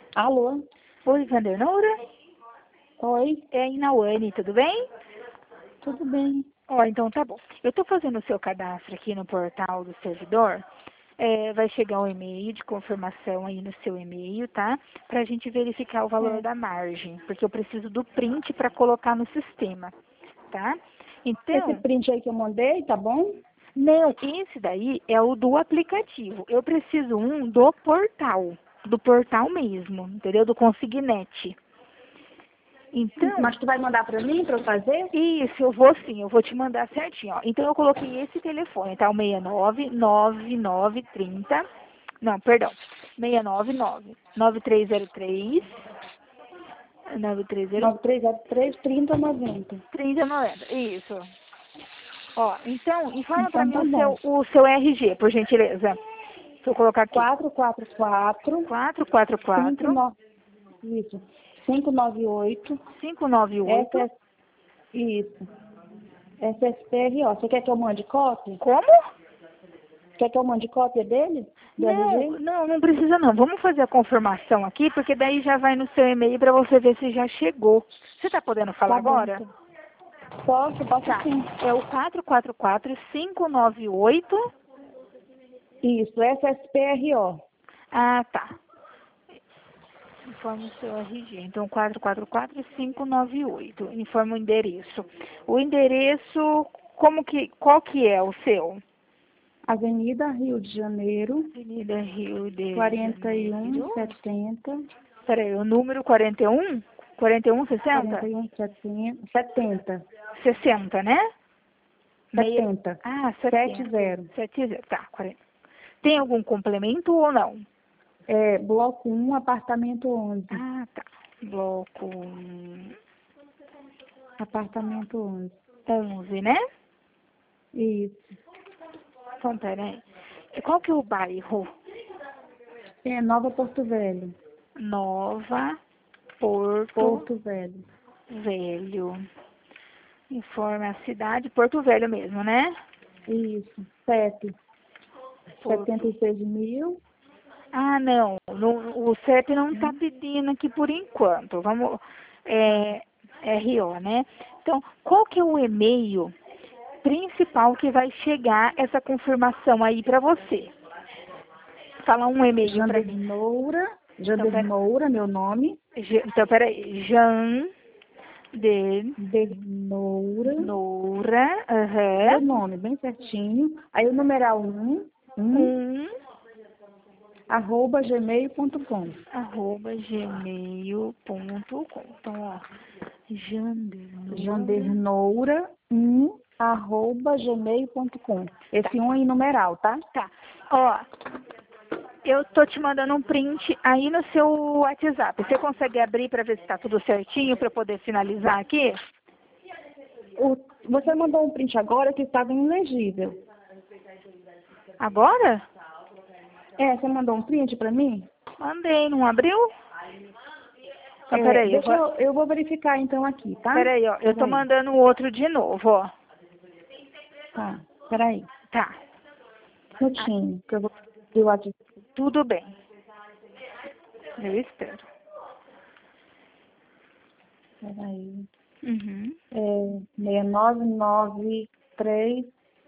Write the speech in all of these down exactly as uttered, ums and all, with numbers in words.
Alô? Oi, Vandernoura? Oi, É a Inauane, tudo bem? tudo bem? Ó, então tá bom. Eu tô fazendo o seu cadastro aqui no portal do servidor. É, vai chegar um e-mail de confirmação aí no seu e-mail, tá? Pra gente verificar o valor É. da margem, porque eu preciso do print para colocar no sistema, tá? Esse Então, print aí que eu mandei, tá bom? não, esse daí é o do aplicativo. Eu preciso um do portal, do portal mesmo, entendeu? Do Consignet. Então, Mas tu vai mandar pra mim, pra eu fazer? isso, eu vou sim, eu vou te mandar certinho, ó. Então eu coloquei esse telefone, tá? O seis nove nove nove três zero. Não, perdão. seis nove nove nove três zero três nove três zero nove três zero três, trinta, noventa. trinta noventa. Isso. Ó, então, informa pra Então mim tá o bom. seu o seu R G, por gentileza. Deixa eu colocar aqui. quatro quatro quatro, quatro quatro cinco quatro nove, isso, cinco nove oito, cinco nove oito. S S, isso, S S P R O. Você quer que eu mande cópia? Como? Quer que eu mande cópia dele? Do Não, R G? não, não precisa não. Vamos fazer a confirmação aqui, porque daí já vai no seu e-mail para você ver se já chegou. Você está podendo falar Tá bom, agora? então. Posso, posso Tá. sim. É o quatro quatro quatro cinco nove oito. Isso, S S P R O. Ah, tá. Informa o seu R G. Então, quatro quatro quatro cinco nove oito. Informa o endereço. O endereço, como que, qual que é o seu? Avenida Rio de Janeiro, Avenida Rio de quarenta e um Janeiro. setenta, Peraí, o número quarenta e um? quarenta e um quarenta sessenta? e um setenta, setenta, sessenta, né? Meia... setenta, Ah, sete setenta. zero. setenta. Tá, quarenta. Tem algum complemento ou não? É, bloco um, apartamento onze. Ah, tá. Bloco hum, Apartamento onze. onze, né? Isso. Então, peraí. E qual que é o bairro? É, Nova Porto Velho. Nova Porto Porto Velho. Velho. Informe a cidade, Porto Velho mesmo, né? Isso. sete. setenta Porto. e seis mil. Ah, não. No, o C E P não está pedindo aqui por enquanto. Vamos. É, R O, né? Então, qual que é o e-mail principal que vai chegar essa confirmação aí para você? Fala um e-mail para Jander mim. Moura. Então, Jander pera, Moura, meu nome. J- então, peraí. Jan de Dernoura. Noura. Meu Aham. nome, bem certinho. Aí o numeral um, um, Um. arroba gmail ponto com. Arroba gmail ponto com. Então, ó. Jander Noura. Jandernoura um, arroba gmail ponto com. Tá. Esse um é em numeral, tá? Tá. Ó, eu tô te mandando um print aí no seu WhatsApp. Você consegue abrir para ver se tá tudo certinho para poder finalizar aqui? O, você mandou um print agora que estava ilegível. Agora? É, você mandou um print para mim? Mandei, não abriu? Então, É, peraí, eu deixa vou... eu, eu vou verificar então aqui, tá? Peraí, ó. Eu tô Peraí. mandando o outro de novo, ó. Tá, peraí. Tá. Um Ah, minutinho, que eu vou abrir o WhatsApp. tudo bem. Eu espero. Peraí. Uhum. É, seis nove nove três.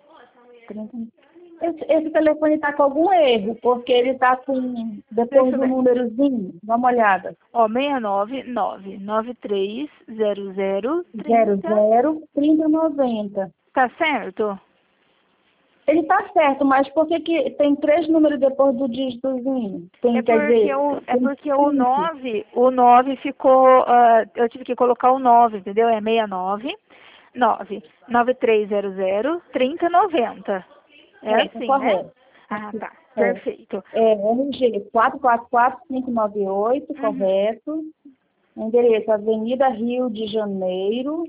Esse, esse telefone está com algum erro, porque ele está com, depois Deixa eu do ver. númerozinho, dá uma olhada. Ó, seis nove nove nove três zero zero zero trinta. zero trinta noventa. Tá certo? Ele está certo, mas por que que tem três números depois do dígitozinho? É Tem, quer porque dizer, o, é tem porque o cinco. nove o nove ficou, ah, eu tive que colocar o nove, entendeu? É seis nove nove nove três zero zero trinta noventa. É É, tá assim, né? correto. Ah, Aqui. tá. É, Perfeito. é R G quatro quatro quatro cinco nove oito, Uhum. correto. Endereço Avenida Rio de Janeiro,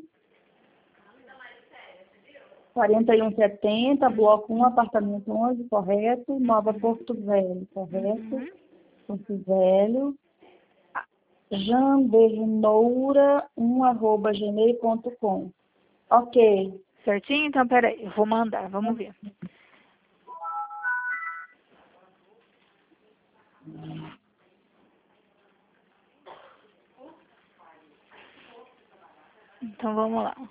quarenta e um setenta, bloco um, apartamento onze, correto. Nova Porto Velho, correto. Uhum. Porto Velho. Jandernoura um, arroba gmail ponto com. Ok. Certinho? Então, peraí. Eu vou mandar. Vamos ver. Então vamos lá.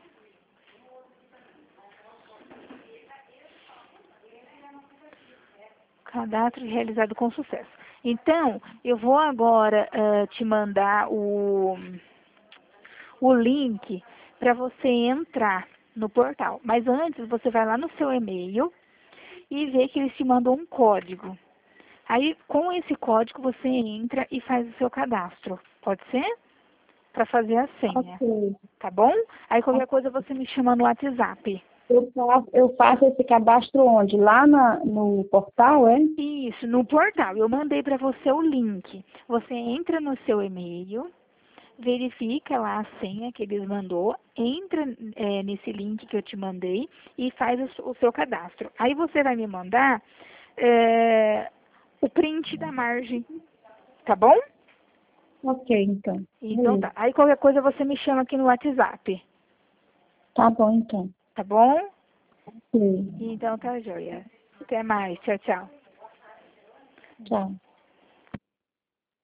Cadastro realizado com sucesso. Então, eu vou agora uh, te mandar o, o link para você entrar no portal. Mas antes, você vai lá no seu e-mail e vê que eles te mandam um código. Aí, com esse código, você entra e faz o seu cadastro. Pode ser? Para fazer a senha. Ok. Tá bom? Aí, qualquer coisa, você me chama no WhatsApp. Eu faço, eu faço esse cadastro onde? Lá na, no portal, é? Isso, no portal. Eu mandei para você o link. Você entra no seu e-mail, verifica lá a senha que eles mandou, entra é, nesse link que eu te mandei e faz o, o seu cadastro. Aí você vai me mandar é, o print da margem, tá bom? Ok, então. Então tá. Aí qualquer coisa você me chama aqui no WhatsApp, Tá bom, então. tá bom? Sim. Então tá, joia. Até mais. Tchau, tchau. Tchau.